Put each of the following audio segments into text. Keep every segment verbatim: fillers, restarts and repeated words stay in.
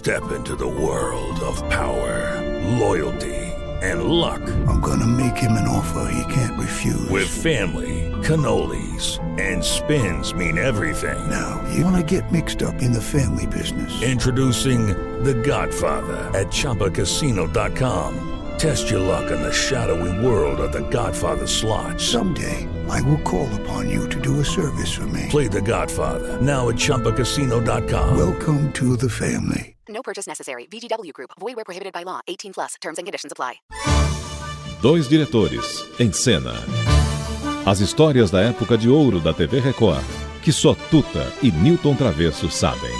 Step into the world of power, loyalty, and luck. I'm gonna make him an offer he can't refuse. With family, cannolis, and spins mean everything. Now, you wanna get mixed up in the family business. Introducing The Godfather at Chumba Casino dot com. Test your luck in the shadowy world of The Godfather slot. Someday, I will call upon you to do a service for me. Play The Godfather, now at Chumba Casino dot com. Welcome to the family. No purchase necessary. V G W Group. Void where prohibited by law. eighteen plus. Terms and conditions apply. Dois diretores em cena. As histórias da época de ouro da T V Record, que só Tuta e Nilton Travesso sabem.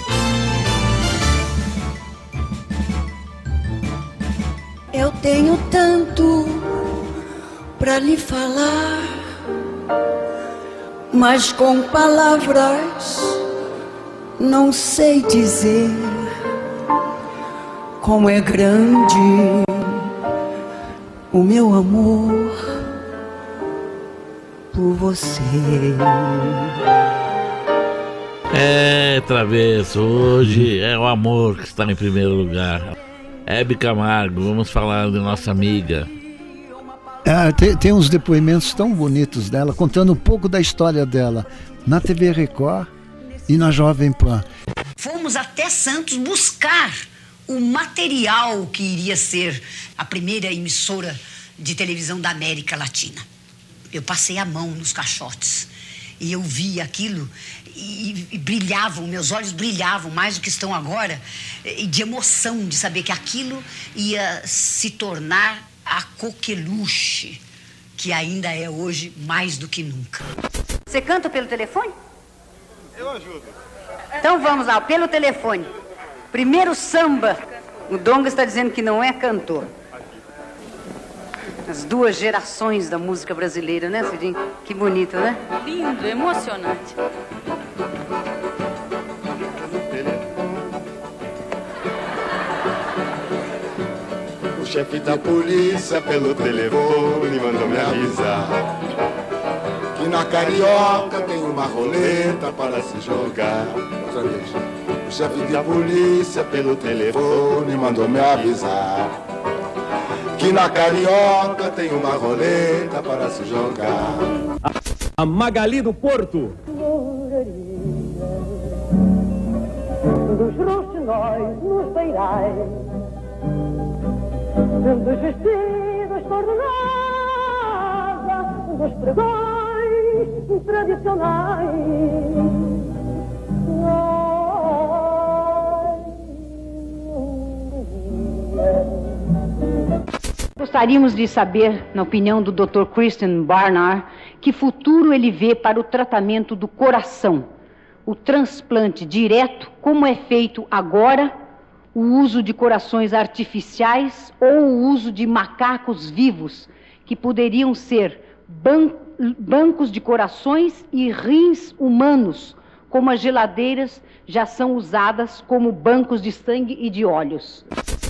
Eu tenho tanto pra lhe falar, mas com palavras não sei dizer como é grande o meu amor por você. É, Travesso, hoje é o amor que está em primeiro lugar. Hebe Camargo, vamos falar de nossa amiga. Ah, tem, tem uns depoimentos tão bonitos dela, contando um pouco da história dela na T V Record e na Jovem Pan. Fomos até Santos buscar o material que iria ser a primeira emissora de televisão da América Latina. Eu passei a mão nos caixotes e eu vi aquilo e, e brilhavam, meus olhos brilhavam mais do que estão agora, e de emoção de saber que aquilo ia se tornar a coqueluche, que ainda é hoje mais do que nunca. Você canta pelo telefone? Eu ajudo. Então vamos lá, pelo telefone. Primeiro samba. O Donga está dizendo que não é cantor. As duas gerações da música brasileira, né, Cidinho? Que bonito, né? Lindo, emocionante. O chefe da polícia pelo telefone mandou me avisar que na Carioca tem uma roleta para se jogar. Outra vez. O chefe da polícia pelo telefone mandou me avisar que na Carioca tem uma roleta para se jogar. A Magali do Porto. Dos roxinóis nos beirais, dos vestidos cor-de-rosa, dos pregões tradicionais. Gostaríamos de saber, na opinião do doutor Christian Barnard, que futuro ele vê para o tratamento do coração, o transplante direto, como é feito agora, o uso de corações artificiais ou o uso de macacos vivos, que poderiam ser ban- bancos de corações e rins humanos, como as geladeiras já são usadas como bancos de sangue e de óleos.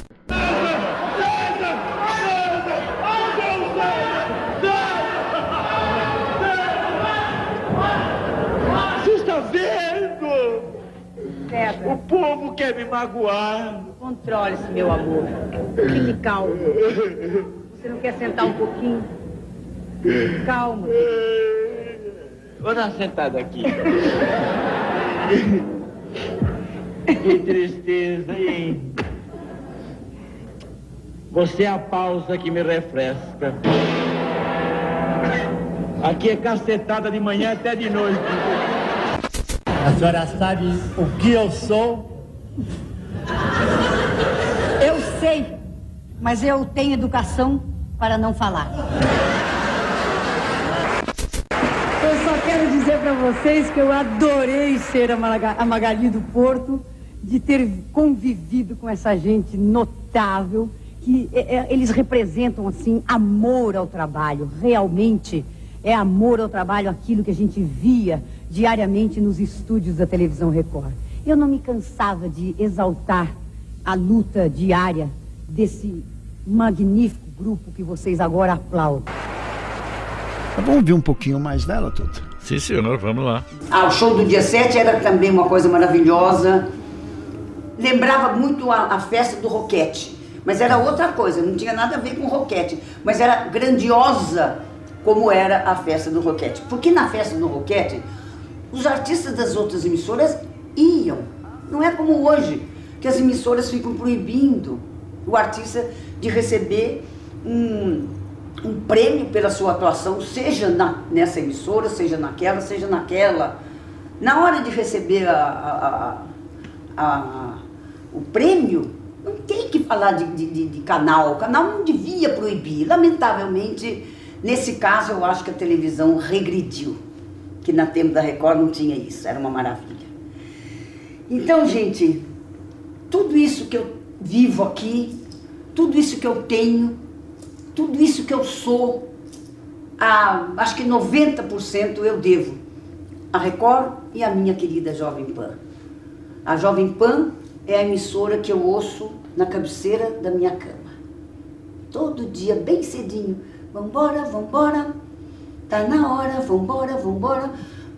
O povo quer me magoar. Controle-se, meu amor. Fique calmo. Você não quer sentar um pouquinho? Calma. Vou dar uma sentada aqui. Que tristeza, hein? Você é a pausa que me refresca. Aqui é cacetada de manhã até de noite. A senhora sabe o que eu sou? Eu sei, mas eu tenho educação para não falar. Eu só quero dizer para vocês que eu adorei ser a Maga- a Magali do Porto, de ter convivido com essa gente notável, que é, é, eles representam, assim, amor ao trabalho. Realmente é amor ao trabalho, aquilo que a gente via diariamente nos estúdios da televisão Record. Eu não me cansava de exaltar a luta diária desse magnífico grupo que vocês agora aplaudem. Vamos ouvir um pouquinho mais dela, Tuta? Sim, senhor, vamos lá. Ah, o show do dia sete era também uma coisa maravilhosa. lembrava muito a, a festa do Roquete, mas era outra coisa, não tinha nada a ver com o Roquete, mas era grandiosa como era a festa do Roquete. Porque na festa do Roquete, os artistas das outras emissoras iam. Não é como hoje, que as emissoras ficam proibindo o artista de receber um, um prêmio pela sua atuação, seja na, nessa emissora, seja naquela, seja naquela. Na hora de receber a, a, a, a, o prêmio, não tem que falar de, de, de canal. O canal não devia proibir. Lamentavelmente, nesse caso, eu acho que a televisão regrediu. Que na tempo da Record não tinha isso. Era uma maravilha. Então, gente, tudo isso que eu vivo aqui, tudo isso que eu tenho, tudo isso que eu sou, a, acho que noventa por cento eu devo à Record e à minha querida Jovem Pan. A Jovem Pan é a emissora que eu ouço na cabeceira da minha cama. Todo dia, bem cedinho. Vambora, vambora, tá na hora, vambora, vambora,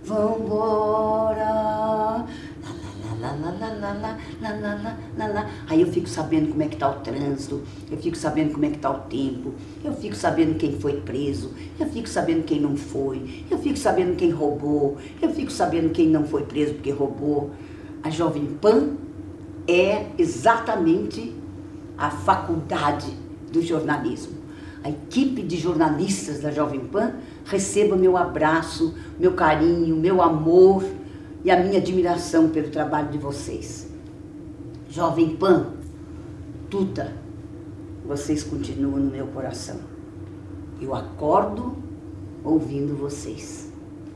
vambora. Lá, lá, lá, lá, lá, lá, lá, lá, lá, lá. Aí eu fico sabendo como é que tá o trânsito, eu fico sabendo como é que tá o tempo, eu fico sabendo quem foi preso, eu fico sabendo quem não foi, eu fico sabendo quem roubou, eu fico sabendo quem não foi preso porque roubou. A Jovem Pan é exatamente a faculdade do jornalismo. A equipe de jornalistas da Jovem Pan receba meu abraço, meu carinho, meu amor e a minha admiração pelo trabalho de vocês. Jovem Pan, Tuta, vocês continuam no meu coração. Eu acordo ouvindo vocês.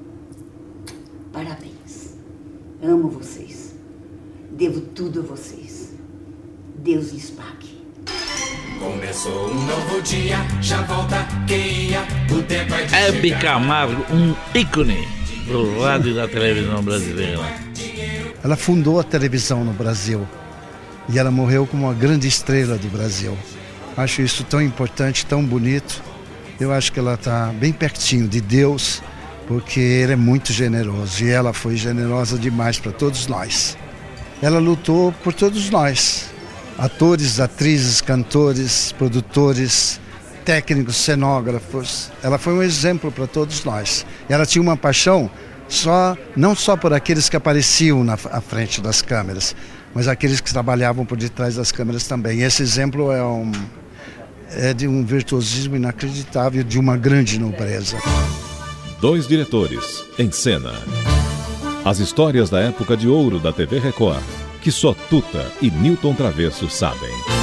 Parabéns. Amo vocês. Devo tudo a vocês. Deus lhes pague. Começou um novo dia, já volta quem ia, o tempo é de Hebe Camargo, um ícone do rádio da televisão brasileira. Ela fundou a televisão no Brasil e ela morreu como uma grande estrela do Brasil. Acho isso tão importante, tão bonito. Eu acho que ela está bem pertinho de Deus, porque Ele é muito generoso e ela foi generosa demais para todos nós. Ela lutou por todos nós. Atores, atrizes, cantores, produtores, técnicos, cenógrafos. Ela foi um exemplo para todos nós. E ela tinha uma paixão só, não só por aqueles que apareciam na à frente das câmeras, mas aqueles que trabalhavam por detrás das câmeras também. E esse exemplo é, um, é de um virtuosismo inacreditável, de uma grande nobreza. Dois diretores em cena. As histórias da época de ouro da T V Record, que só Tuta e Nilton Travesso sabem.